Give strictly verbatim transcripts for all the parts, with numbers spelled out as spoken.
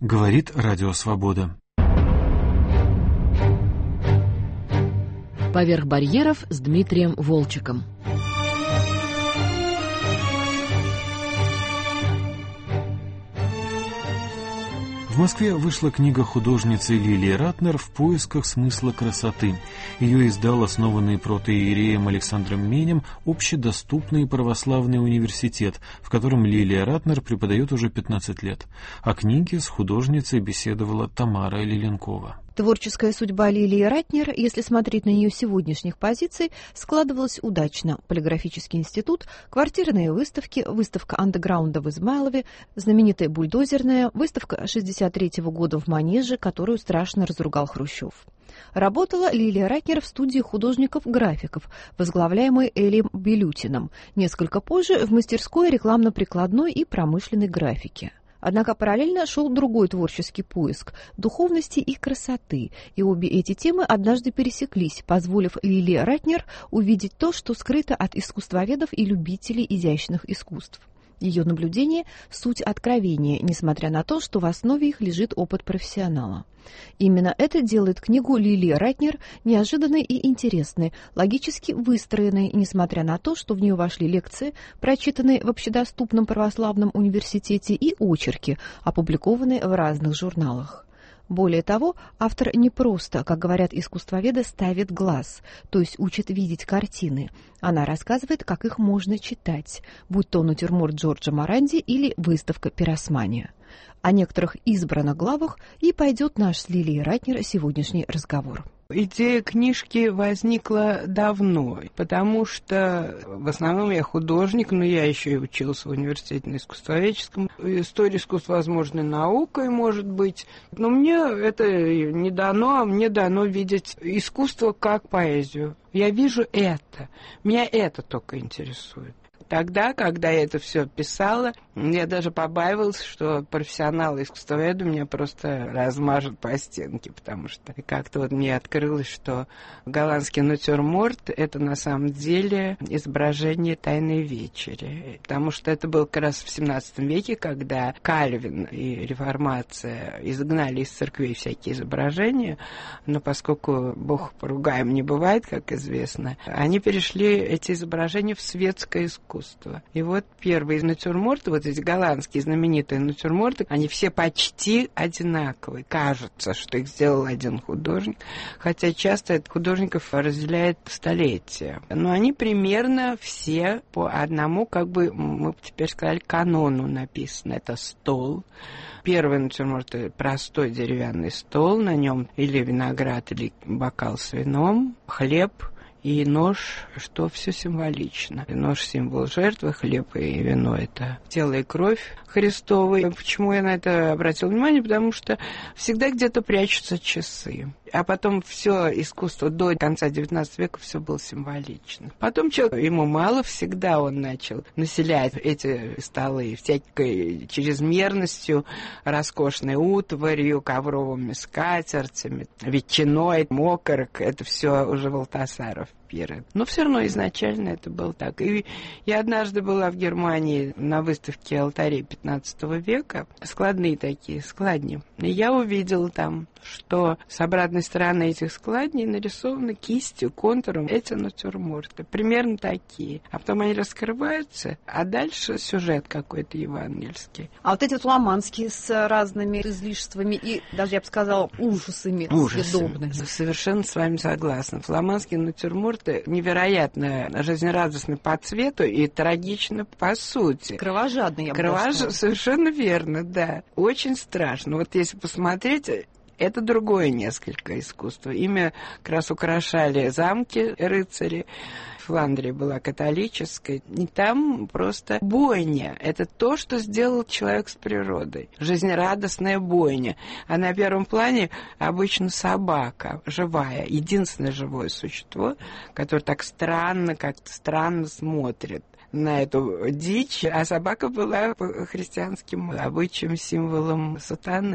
Говорит Радио Свобода. «Поверх барьеров» с Дмитрием Волчеком. В Москве вышла книга художницы Лилии Ратнер «В поисках смысла красоты». Ее издал основанный протоиереем Александром Менем общедоступный православный университет, в котором Лилия Ратнер преподает уже пятнадцать лет. О книге с художницей беседовала Тамара Лиленкова. Творческая судьба Лилии Ратнер, если смотреть на нее сегодняшних позиций, складывалась удачно. Полиграфический институт, квартирные выставки, выставка андеграунда в Измайлове, знаменитая бульдозерная, выставка шестьдесят третьего года в Манеже, которую страшно разругал Хрущев. Работала Лилия Ратнер в студии художников-графиков, возглавляемой Элием Белютиным, несколько позже в мастерской рекламно-прикладной и промышленной графики. Однако параллельно шел другой творческий поиск – духовности и красоты, и обе эти темы однажды пересеклись, позволив Лилии Ратнер увидеть то, что скрыто от искусствоведов и любителей изящных искусств. Ее наблюдение – суть откровения, несмотря на то, что в основе их лежит опыт профессионала. Именно это делает книгу Лилии Ратнер неожиданной и интересной, логически выстроенной, несмотря на то, что в нее вошли лекции, прочитанные в общедоступном православном университете, и очерки, опубликованные в разных журналах. Более того, автор не просто, как говорят искусствоведы, ставит глаз, то есть учит видеть картины. Она рассказывает, как их можно читать, будь то натюрморт Джорджа Моранди или выставка Пиросмани. О некоторых избранных главах и пойдет наш с Лилией Ратнер сегодняшний разговор. Идея книжки возникла давно, потому что в основном я художник, но я еще и учился в университете на искусствоведческом. История искусства, возможно, наукой, может быть. Но мне это не дано, а мне дано видеть искусство как поэзию. Я вижу это. Меня это только интересует. Тогда, когда я это все писала, я даже побаивалась, что профессионалы искусствоведы меня просто размажут по стенке, потому что как-то вот мне открылось, что голландский натюрморт — это на самом деле изображение Тайной вечери, потому что это было как раз в семнадцатом веке, когда Кальвин и реформация изгнали из церквей всякие изображения, но поскольку Бог поругаем не бывает, как известно, они перешли эти изображения в светское искусство. И вот первые натюрморты, вот эти голландские знаменитые натюрморты, они все почти одинаковые. Кажется, что их сделал один художник, хотя часто это художников разделяет столетия. Но они примерно все по одному, как бы мы теперь сказали, канону написаны. Это стол. Первый натюрморт — это простой деревянный стол, на нем или виноград, или бокал с вином, хлеб и нож, что все символично. Нож — символ жертвы, хлеб и вино — это тело и кровь Христовой. Почему я на это обратила внимание? Потому что всегда где-то прячутся часы. А потом все искусство до конца девятнадцатого века все было символично. Потом человек, ему мало, всегда он начал населять эти столы всякой чрезмерностью, роскошной утварью, ковровыми скатертями, ветчиной, мокорок. Это все уже Валтасаров пиры. Но все равно изначально это было так. И я однажды была в Германии на выставке алтарей пятнадцатого века, складные такие, складни. И я увидела там, что с обратной стороны этих складней нарисованы кистью, контуром эти натюрморты. Примерно такие. А потом они раскрываются, а дальше сюжет какой-то евангельский. А вот эти вот фламандские с разными излишествами и даже, я бы сказала, ужасами съедобными. Совершенно с вами согласна. Фламандские натюрморты невероятно жизнерадостны по цвету и трагичны по сути. Кровожадные, я бы Кровож... сказала. Совершенно верно, да. Очень страшно. Вот если посмотреть, это другое несколько искусство. Ими как раз украшали замки рыцари. Фландрия была католической, и там просто бойня. Это то, что сделал человек с природой. Жизнерадостная бойня. А на первом плане обычно собака, живая, единственное живое существо, которое так странно, как-то странно смотрит на эту дичь. А собака была по христианским обычаям символом сатаны.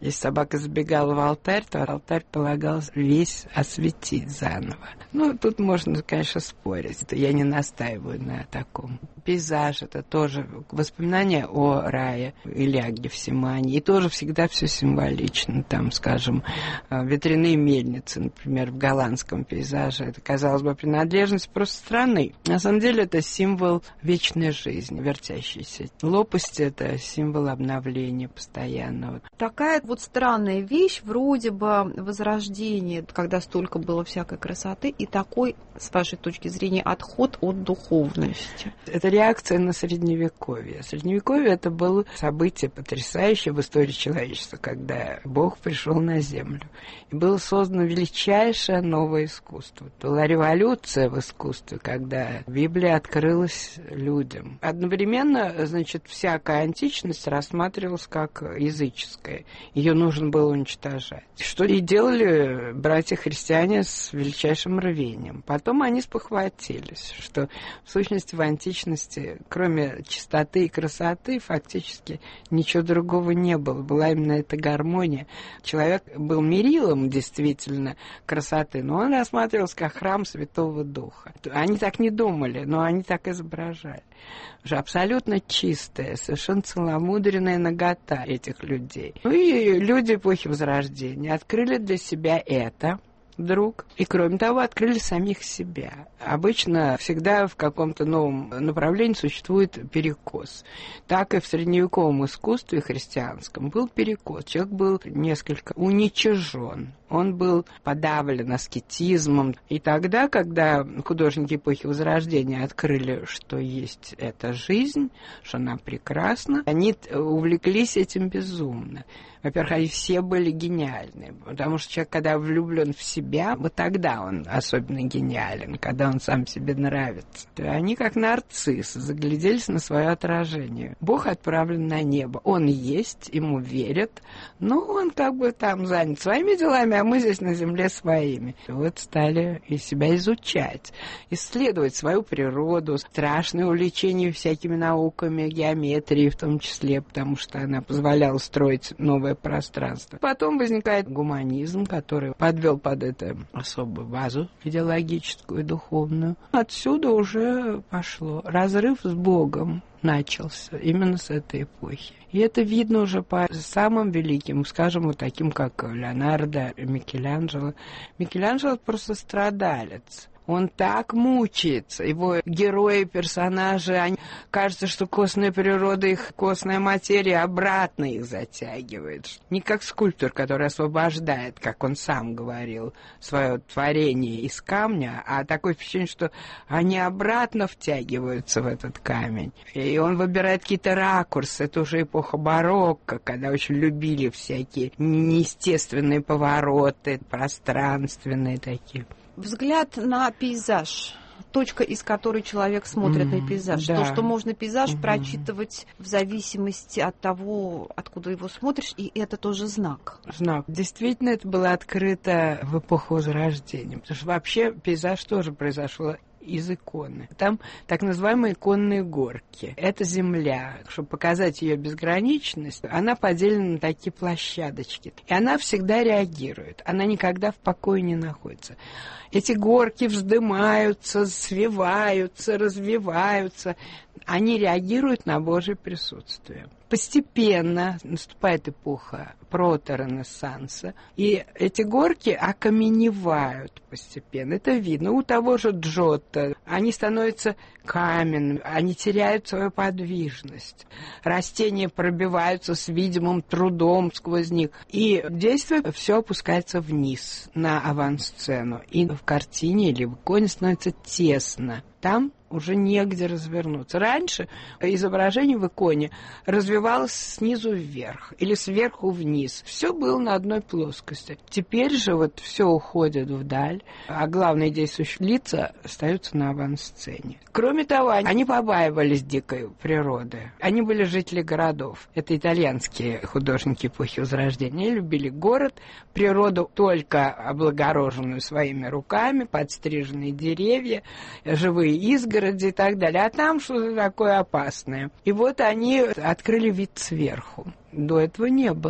Если собака забегала в алтарь, то алтарь полагалось весь осветить заново. Ну, тут можно, конечно, спорить. Я не настаиваю на таком. Пейзаж — это тоже воспоминания о рае или о Гефсимании. И тоже всегда все символично. Там, скажем, ветряные мельницы, например, в голландском пейзаже. Это, казалось бы, принадлежность просто страны. На самом деле это символ вечной жизни, вертящейся. Лопасти — это символ обновления постоянного. Такая вот странная вещь, вроде бы возрождение, когда столько было всякой красоты, и такой, с вашей точки зрения, отход от духовности. Это реакция на Средневековье. Средневековье — это было событие потрясающее в истории человечества, когда Бог пришел на землю. И было создано величайшее новое искусство. Это была революция в искусстве, когда Библия открылась людям. Одновременно, значит, всякая античность рассматривалась как языческая. Ее нужно было уничтожать. Что и делали братья-христиане с величайшим рвением. Потом они спохватились, что в сущности в античности, кроме чистоты и красоты, фактически ничего другого не было. Была именно эта гармония. Человек был мерилом действительно красоты, но он рассматривался как храм Святого Духа. Они так не думали, но они так изображали. Уже абсолютно чистая, совершенно целомудренная нагота этих людей. Ну и люди эпохи Возрождения открыли для себя это вдруг. И, кроме того, открыли самих себя. Обычно всегда в каком-то новом направлении существует перекос. Так и в средневековом искусстве христианском был перекос. Человек был несколько уничижен. Он был подавлен аскетизмом. И тогда, когда художники эпохи Возрождения открыли, что есть эта жизнь, что она прекрасна, они увлеклись этим безумно. Во-первых, они все были гениальны, потому что человек, когда влюблен в себя, вот тогда он особенно гениален, когда он сам себе нравится. Они, как нарциссы, загляделись на свое отражение. Бог отправлен на небо. Он есть, ему верят, но он как бы там занят своими делами, а мы здесь на земле своими. Вот стали и себя изучать, исследовать свою природу, страшное увлечение всякими науками, геометрией в том числе, потому что она позволяла строить новое пространство. Потом возникает гуманизм, который подвел под это особую базу идеологическую и духовную. Отсюда уже пошло. Разрыв с Богом начался именно с этой эпохи. И это видно уже по самым великим, скажем, вот таким, как Леонардо, Микеланджело. Микеланджело просто страдалец. Он так мучается. Его герои, персонажи, они, кажется, что костная природа, их костная материя обратно их затягивает. Не как скульптор, который освобождает, как он сам говорил, свое творение из камня, а такое впечатление, что они обратно втягиваются в этот камень. И он выбирает какие-то ракурсы. Это уже эпоха барокко, когда очень любили всякие неестественные повороты, пространственные такие. Взгляд на пейзаж, точка, из которой человек смотрит mm, на пейзаж. Да. То, что можно пейзаж mm-hmm. прочитывать в зависимости от того, откуда его смотришь, и это тоже знак. Знак. Действительно, это было открыто в эпоху Возрождения, потому что вообще пейзаж тоже произошел из иконы. Там так называемые иконные горки. Это земля. Чтобы показать ее безграничность, она поделена на такие площадочки. И она всегда реагирует. Она никогда в покое не находится. Эти горки вздымаются, свиваются, развиваются. Они реагируют на Божье присутствие. Постепенно наступает эпоха проторенессанса, и эти горки окаменевают постепенно. Это видно. У того же Джотто они становятся каменными, они теряют свою подвижность. Растения пробиваются с видимым трудом сквозь них. И действие все опускается вниз, на авансцену. И в картине или в иконе становится тесно. Там уже негде развернуться. Раньше изображение в иконе развивалось снизу вверх или сверху вниз. Все было на одной плоскости. Теперь же вот все уходит вдаль, а главные действующие лица остаются на авансцене. Кроме того, они побаивались дикой природы. Они были жители городов. Это итальянские художники эпохи Возрождения. Они любили город, природу только облагороженную своими руками, подстриженные деревья, живые изгороди и так далее. А там что-то такое опасное. И вот они открыли вид сверху. До этого не было.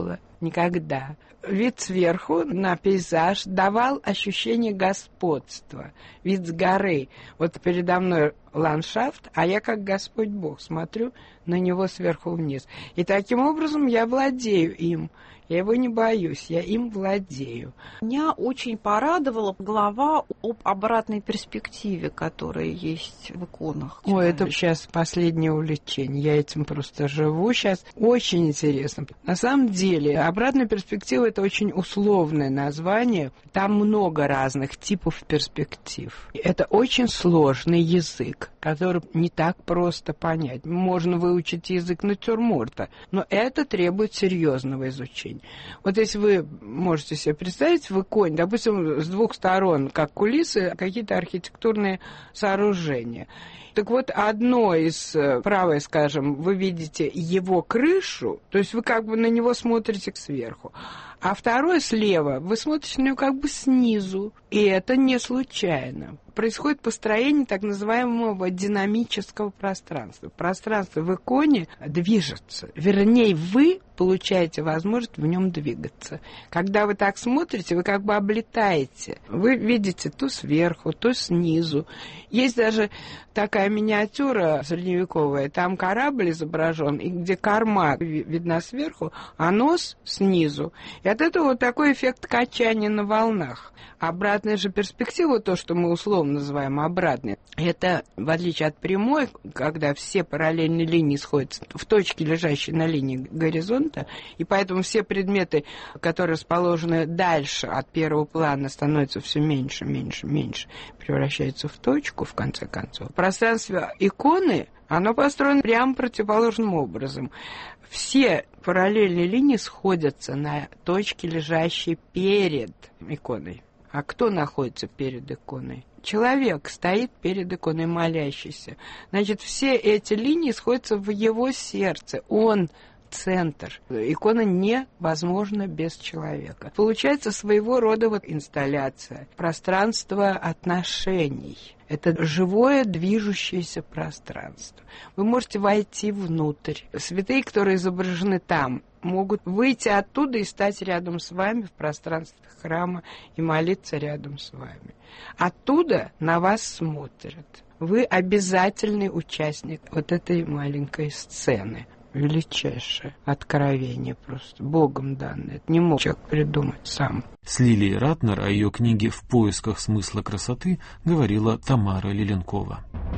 никогда. Вид сверху на пейзаж давал ощущение господства. Вид с горы. Вот передо мной ландшафт, а я как Господь Бог смотрю на него сверху вниз. И таким образом я владею им. Я его не боюсь, я им владею. Меня очень порадовала глава об обратной перспективе, которая есть в иконах. О, это сейчас последнее увлечение. Я этим просто живу сейчас. Очень интересно. На самом деле, обратная перспектива — это очень условное название. Там много разных типов перспектив. Это очень сложный язык, который не так просто понять. Можно выучить язык натюрморта, но это требует серьезного изучения. Вот если вы можете себе представить в иконе, допустим, с двух сторон, как кулисы, какие-то архитектурные сооружения. Так вот, одно из, правое, скажем, вы видите его крышу, то есть вы как бы на него смотрите сверху, а второе слева, вы смотрите на него как бы снизу, и это не случайно. Происходит построение так называемого динамического пространства. Пространство в иконе движется. Вернее, вы получаете возможность в нем двигаться. Когда вы так смотрите, вы как бы облетаете. Вы видите то сверху, то снизу. Есть даже такая миниатюра средневековая. Там корабль изображен, и где корма видна сверху, а нос снизу. И от этого вот такой эффект качания на волнах. Обратная же перспектива, то, что мы условно называем обратной, это, в отличие от прямой, когда все параллельные линии сходятся в точке, лежащей на линии горизонта, и поэтому все предметы, которые расположены дальше от первого плана, становятся все меньше, меньше, меньше, превращаются в точку, в конце концов. Пространство иконы, оно построено прямо противоположным образом. Все параллельные линии сходятся на точке, лежащей перед иконой. А кто находится перед иконой? Человек стоит перед иконой, молящийся. Значит, все эти линии сходятся в его сердце. Он центр. Икона невозможна без человека. Получается своего рода вот инсталляция. Пространство отношений. Это живое, движущееся пространство. Вы можете войти внутрь. Святые, которые изображены там, могут выйти оттуда и стать рядом с вами в пространстве храма и молиться рядом с вами. Оттуда на вас смотрят. Вы обязательный участник вот этой маленькой сцены. Величайшее откровение просто, Богом данное. Это не мог человек придумать сам. С Лилией Ратнер о ее книге «В поисках смысла красоты» говорила Тамара Лиленкова.